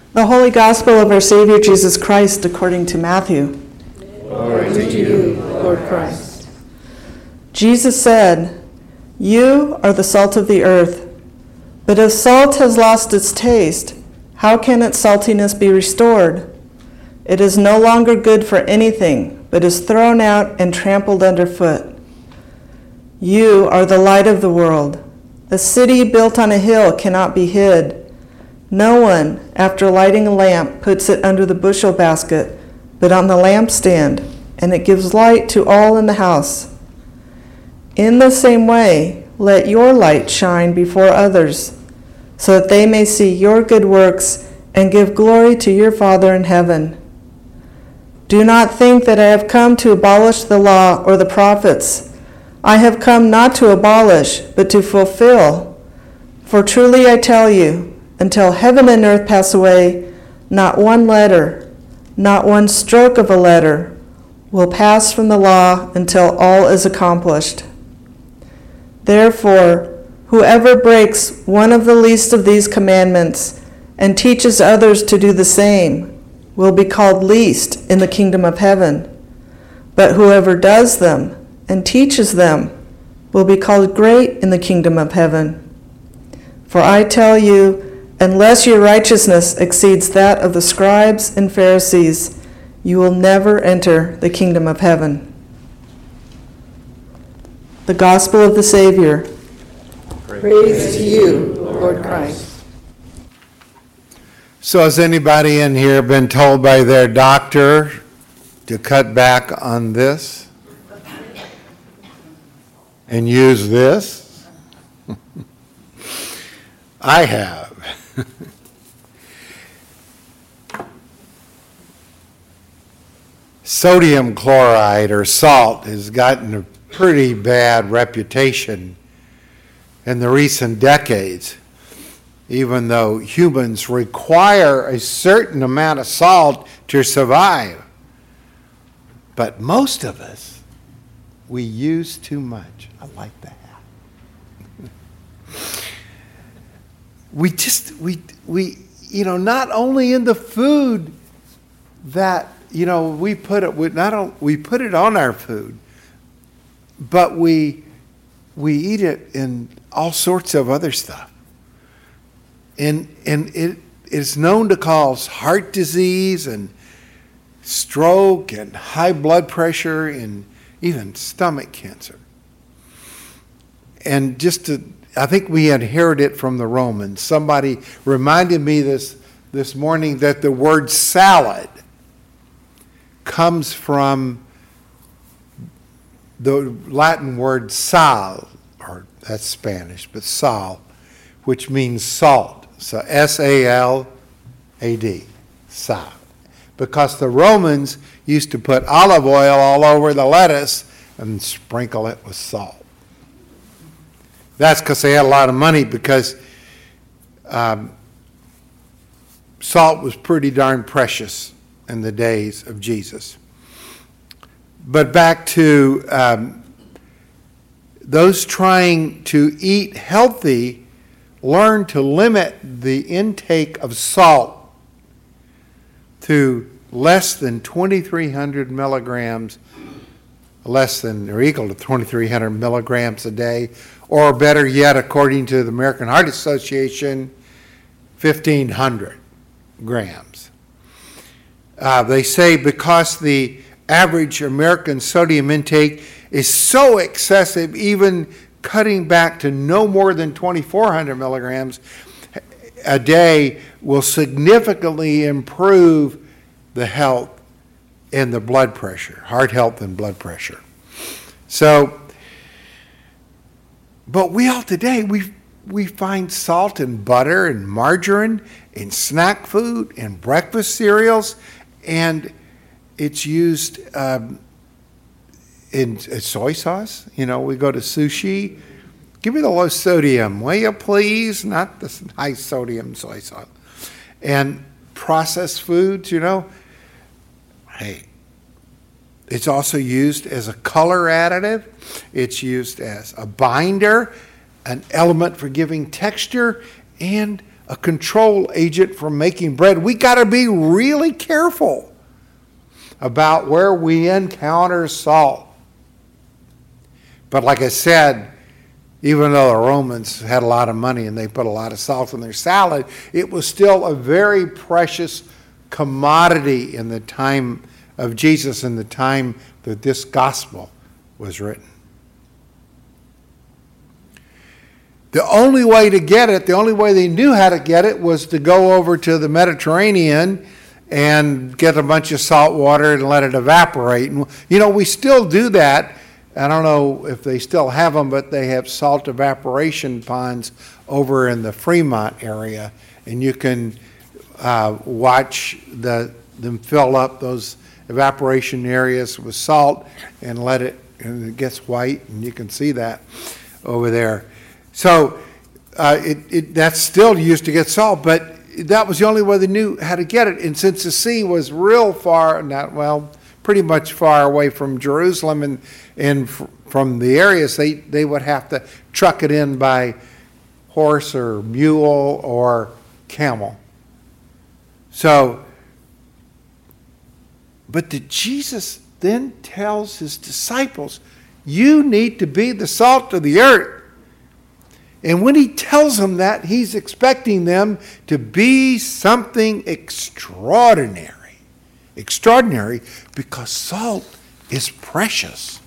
The Holy Gospel of our Savior Jesus Christ according to Matthew. Glory to you, Lord Christ. Jesus said, "You are the salt of the earth. But if salt has lost its taste, how can its saltiness be restored? It is no longer good for anything, but is thrown out and trampled underfoot. You are the light of the world. A city built on a hill cannot be hid. No one, after lighting a lamp, puts it under the bushel basket, but on the lampstand, and it gives light to all in the house. In the same way, let your light shine before others, so that they may see your good works and give glory to your Father in heaven. Do not think that I have come to abolish the law or the prophets. I have come not to abolish, but to fulfill. For truly I tell you, until heaven and earth pass away, not one letter, not one stroke of a letter, will pass from the law until all is accomplished. Therefore, whoever breaks one of the least of these commandments and teaches others to do the same will be called least in the kingdom of heaven. But whoever does them and teaches them will be called great in the kingdom of heaven. For I tell you, unless your righteousness exceeds that of the scribes and Pharisees, you will never enter the kingdom of heaven." The Gospel of the Savior. Praise to you, Lord Christ. So has anybody in here been told by their doctor to cut back on this and use this? I have. Sodium chloride or salt has gotten a pretty bad reputation in the recent decades, even though humans require a certain amount of salt to survive. But most of us, we use too much. I like that. We not only in the food that, we put it on our food, but we eat it in all sorts of other stuff. And it is known to cause heart disease and stroke and high blood pressure and even stomach cancer. And I think we inherited it from the Romans. Somebody reminded me this morning that the word salad comes from the Latin word sal, or that's Spanish, but sal, which means salt. So S-A-L-A-D, sal. Because the Romans used to put olive oil all over the lettuce and sprinkle it with salt. That's because they had a lot of money, because salt was pretty darn precious in the days of Jesus. But back to those trying to eat healthy, learn to limit the intake of salt to less than 2,300 milligrams, less than or equal to 2,300 milligrams a day, or better yet, according to the American Heart Association, 1,500 grams. They say because the average American sodium intake is so excessive, even cutting back to no more than 2,400 milligrams a day will significantly improve the health and the blood pressure, heart health and blood pressure. So, but we all today, we find salt in butter and margarine, in snack food, in breakfast cereals, and it's used in soy sauce. We go to sushi. Give me the low sodium, will you please? Not the high sodium soy sauce. And processed foods, hey, it's also used as a color additive. It's used as a binder, an element for giving texture, and a control agent for making bread. We got to be really careful about where we encounter salt. But like I said, even though the Romans had a lot of money and they put a lot of salt in their salad, it was still a very precious commodity in the time of Jesus and the time that this gospel was written. The only way to get it, the only way they knew how to get it, was to go over to the Mediterranean and get a bunch of salt water and let it evaporate. And, you know, we still do that. I don't know if they still have them, but they have salt evaporation ponds over in the Fremont area. And you can watch them fill up those evaporation areas with salt and let it, and it gets white, and you can see that over there. So that's still used to get salt, but that was the only way they knew how to get it. And since the sea was real far, pretty much far away from Jerusalem and from the areas, they would have to truck it in by horse or mule or camel. So, but Jesus then tells his disciples, you need to be the salt of the earth. And when he tells them that, he's expecting them to be something extraordinary. Extraordinary because salt is precious.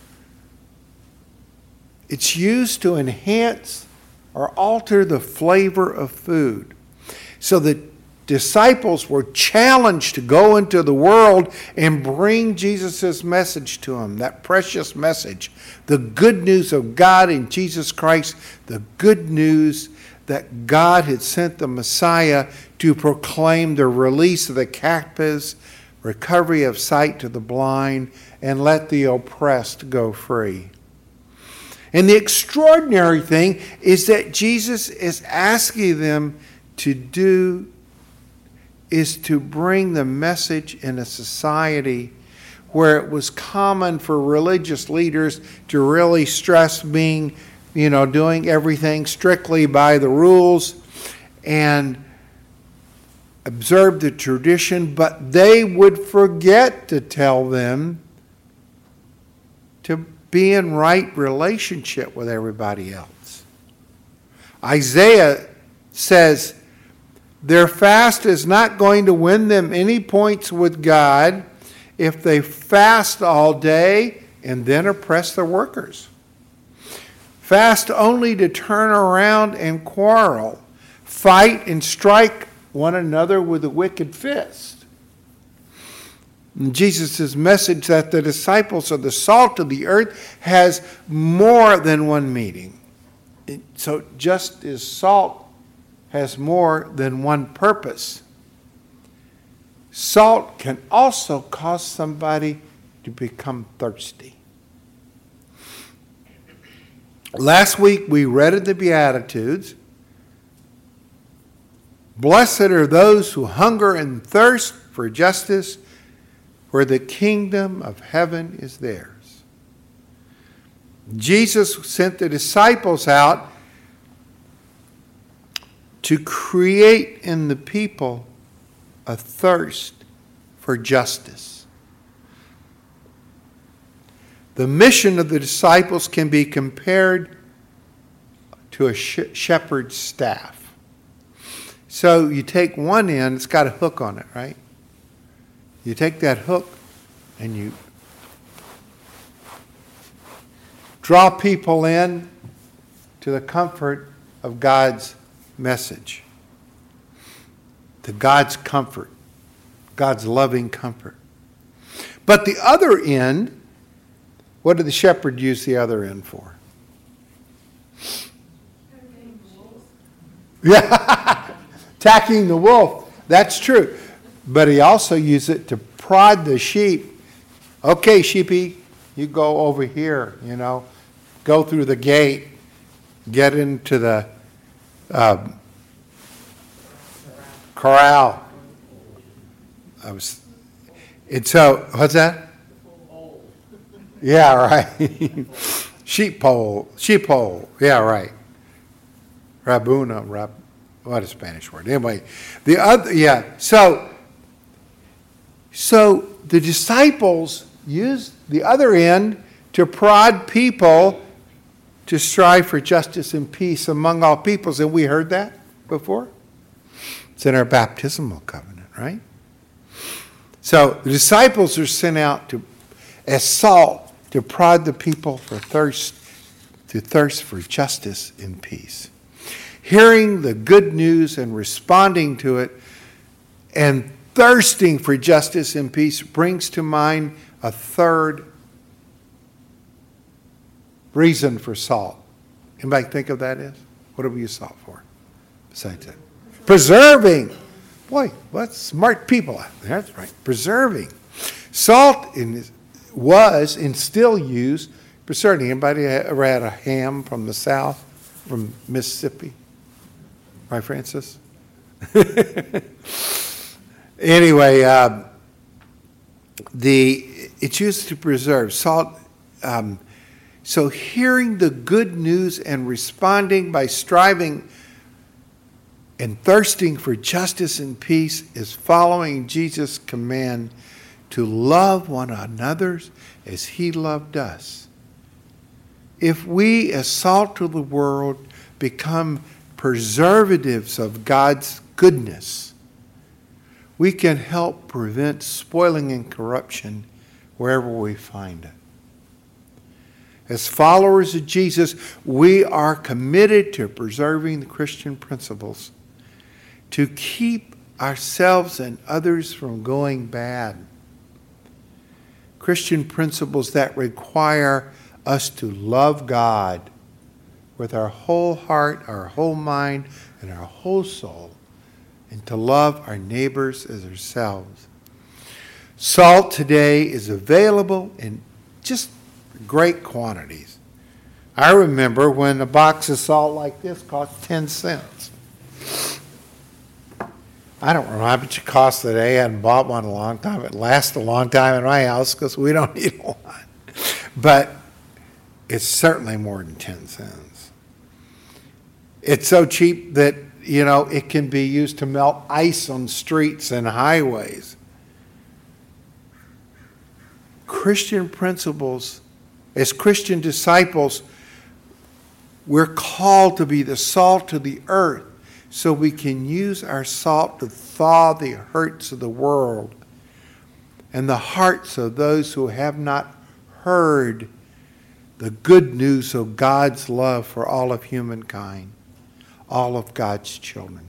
It's used to enhance or alter the flavor of food. So the disciples were challenged to go into the world and bring Jesus' message to them, that precious message, the good news of God in Jesus Christ, the good news that God had sent the Messiah to proclaim the release of the captives, recovery of sight to the blind, and let the oppressed go free. And the extraordinary thing is that Jesus is asking them to do is to bring the message in a society where it was common for religious leaders to really stress being, doing everything strictly by the rules and observe the tradition, but they would forget to tell them to be in right relationship with everybody else. Isaiah says, their fast is not going to win them any points with God if they fast all day and then oppress their workers. Fast only to turn around and quarrel, fight and strike one another with a wicked fist. And Jesus' message that the disciples are the salt of the earth has more than one meaning. So just as salt has more than one purpose, salt can also cause somebody to become thirsty. Last week we read in the Beatitudes, blessed are those who hunger and thirst for justice, for the kingdom of heaven is theirs. Jesus sent the disciples out to create in the people a thirst for justice. The mission of the disciples can be compared to a shepherd's staff. So you take one end, it's got a hook on it, right? You take that hook and you draw people in to the comfort of God's message, to God's comfort, God's loving comfort. But the other end, what did the shepherd use the other end for? Yeah, attacking the wolf. That's true. But he also used it to prod the sheep. Okay, sheepy, you go over here, go through the gate, get into the corral. And so, what's that? Yeah, right. Sheep hole. Yeah, right. Rabuna, what a Spanish word. Anyway, the other, yeah. So the disciples used the other end to prod people to strive for justice and peace among all peoples. And we heard that before. It's in our baptismal covenant, right? So the disciples are sent out as salt to prod the people to thirst for justice and peace. Hearing the good news and responding to it and thirsting for justice and peace brings to mind a third reason for salt. Anybody think of that is? What do we use salt for besides that? Preserving. Boy, what smart people out there. That's right. Preserving. Salt was and still used preserving. Anybody ever had a ham from the South, from Mississippi? Right, Francis? Anyway, it's used to preserve. Salt. So hearing the good news and responding by striving and thirsting for justice and peace is following Jesus' command to love one another as he loved us. If we, as salt of the world, become preservatives of God's goodness, we can help prevent spoiling and corruption wherever we find it. As followers of Jesus, we are committed to preserving the Christian principles to keep ourselves and others from going bad. Christian principles that require us to love God with our whole heart, our whole mind, and our whole soul, and to love our neighbors as ourselves. Salt today is available in just great quantities. I remember when a box of salt like this cost 10 cents. I don't remember how much it costs today. I hadn't bought one in a long time. It lasts a long time in my house because we don't need a lot. But it's certainly more than 10 cents. It's so cheap that, it can be used to melt ice on streets and highways. Christian principles, as Christian disciples, we're called to be the salt of the earth so we can use our salt to thaw the hurts of the world and the hearts of those who have not heard the good news of God's love for all of humankind, all of God's children.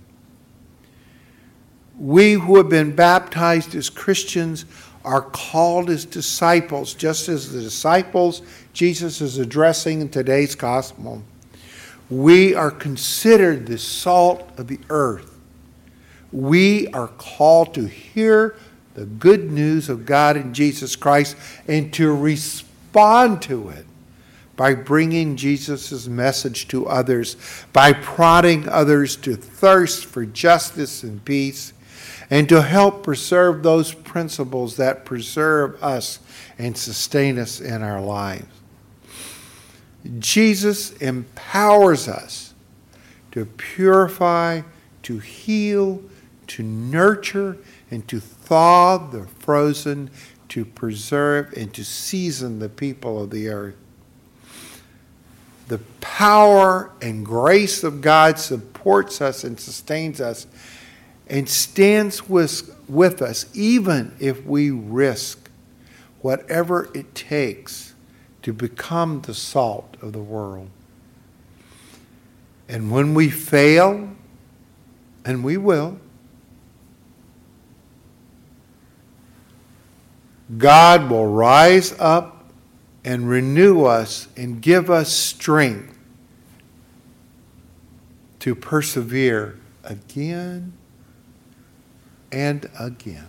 We who have been baptized as Christians are called as disciples, just as the disciples Jesus is addressing in today's gospel. We are considered the salt of the earth. We are called to hear the good news of God in Jesus Christ and to respond to it by bringing Jesus' message to others, by prodding others to thirst for justice and peace, and to help preserve those principles that preserve us and sustain us in our lives. Jesus empowers us to purify, to heal, to nurture, and to thaw the frozen, to preserve and to season the people of the earth. The power and grace of God supports us and sustains us and stands with us even if we risk whatever it takes to become the salt of the world. And when we fail, and we will, God will rise up and renew us and give us strength to persevere again and again.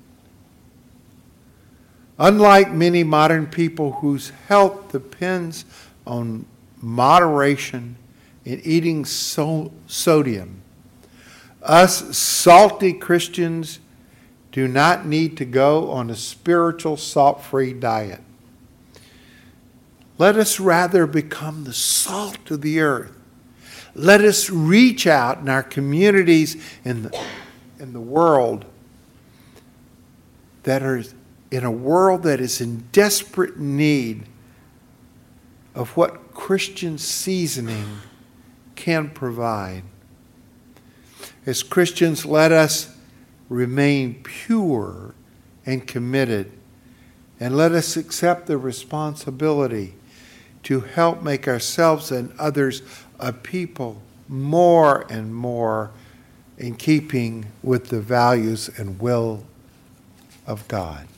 Unlike many modern people whose health depends on moderation in eating sodium, us salty Christians do not need to go on a spiritual salt-free diet. Let us rather become the salt of the earth. let us reach out in our communities in the world that are in a world that is in desperate need of what Christian seasoning can provide. As Christians, let us remain pure and committed, and let us accept the responsibility to help make ourselves and others a people more and more in keeping with the values and will of God.